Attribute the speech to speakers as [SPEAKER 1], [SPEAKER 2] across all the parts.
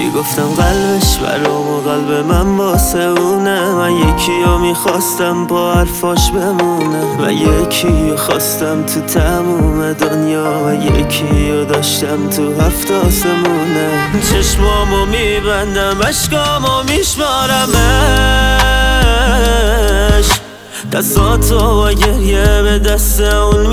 [SPEAKER 1] میگفتم قلبش برام و قلب من واسه اونه. من یکی رو میخواستم با حرفاش بمونه و یکی رو خواستم تو تموم دنیا و یکی رو داشتم تو هفت آسمونه. چشمامو میبندم عشقامو میشمارمش، دستاتو و گریه به دست اون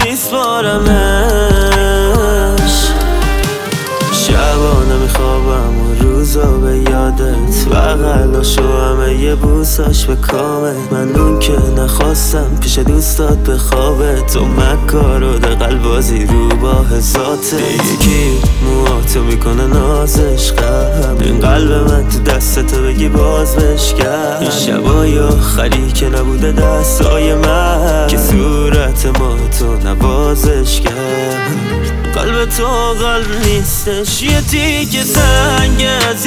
[SPEAKER 1] میسپارمش. شبانه میخوابم و روزا به یادت، بغلاشو همه یه بوساش به کامت. من اون که نخواستم پیش دوستات به خوابت، تو مکار و دقلبازی رو با ذاته. یکی موهاتو میکنه نازش غم، این قلب من تو دستتو بگی باز بشکن. این شبای آخری که نبوده دستای من که صورت ما تو نوازش کرد. قلب تو قلب نیستش، یه تیکه سنگ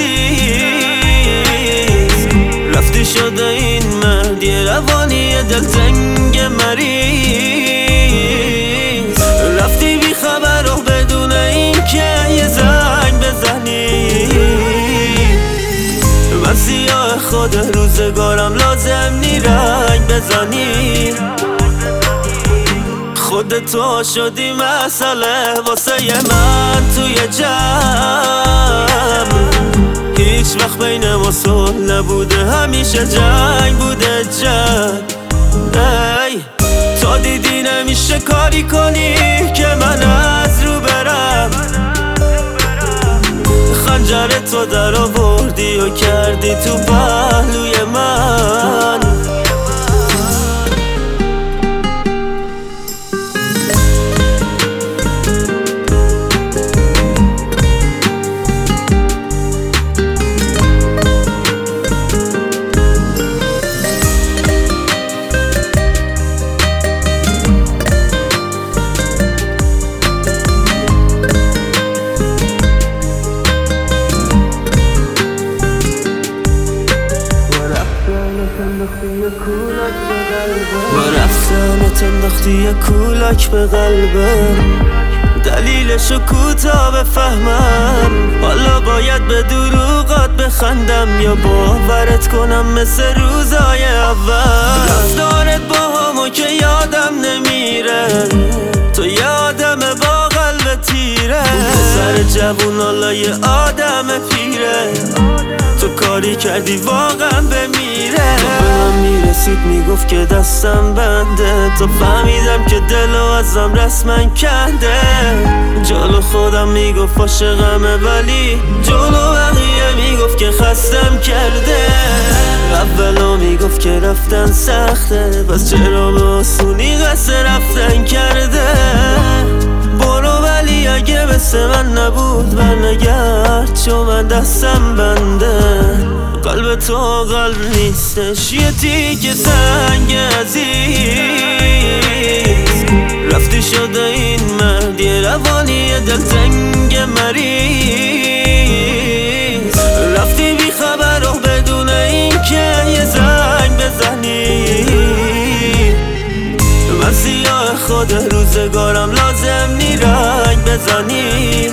[SPEAKER 1] عزیز. رفتی شده این مرد یه روانی دلتنگ مریض. رفتی بی خبر و بدون این که یه زنگ بزنی. من سیاه خود روزگارم لازم نی رنگ بزنی. خودتو شدی مسئله واسه من توی جمع. هیچ وقت بین ما صلح نبوده، همیشه جنگ بوده جنگ. ای تا دیدی نمیشه کاری کنی که من از رو برم. خنجر تو در آوردی و کردی تو پهلوی من. با رفتنت انداختی یه کولاک به قلبم. دلیلشو کوتاه بفهمم، حالا باید به دروغات بخندم یا باورت کنم مثل روزای اول. رفتارت با همو که یادم نمیره، تو یه آدم با قلب تیره. سر جوون حالا یه آدم پیره، تو کاری کردی واقعا بمیره. تو به من میرسید میگفت که دستم بنده، تو فهمیدم که دلو ازم رسما کنده. جلو خودم میگفت عاشقمه ولی جلو بقیه میگفت که خستم کرده. اولو میگفت که رفتن سخته، پس چرا به آسونی قصد رفتن کرده. برو ولی اگه مثل من نبود برنگرد، چون من دستم بنده. قلب تو قلب نیستش، یه تیکه سنگ عزیز. رفتی شده این مرد یه روانی دلتنگ مریض. رفتی بی خبر و بدون این که یه زنگ بزنی. من سیاه خود روزگارم لازم نی رنگ بزنی.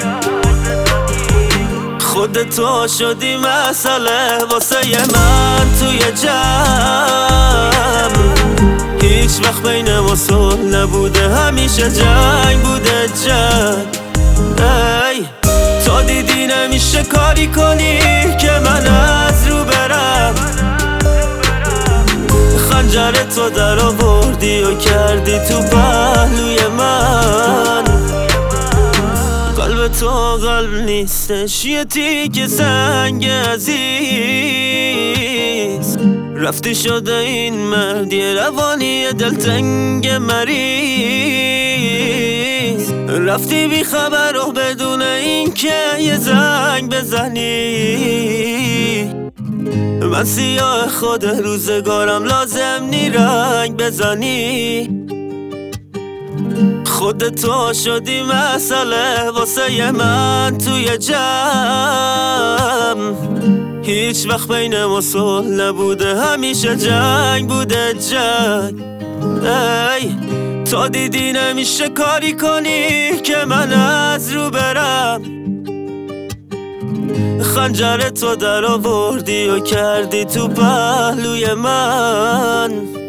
[SPEAKER 1] خودتو شدی مسئله واسه من توی جمع. هیچ وقت بین ما صلح نبوده، همیشه جنگ بوده جنگ. ای تا دیدی نمیشه کاری کنی که من از رو برم. خنجر تو در آوردی و کردی تو پهلوی من. قلب تو قلب نیستش، یه تیکه سنگ عزیز. رفتی شده این مرد یه روانی دلتنگ مریض. رفتی بی خبر و بدون این که یه زنگ بزنی. من سیاه خود روزگارم لازم نی رنگ بزنی. خودتو شدی مسئله واسه من توی جمع. هیچ وقت بین ما صلح نبوده، همیشه جنگ بوده جنگ. ای تا دیدی نمیشه کاری کنی که من از رو برم. خنجر تو در آوردی و کردی تو پهلوی من.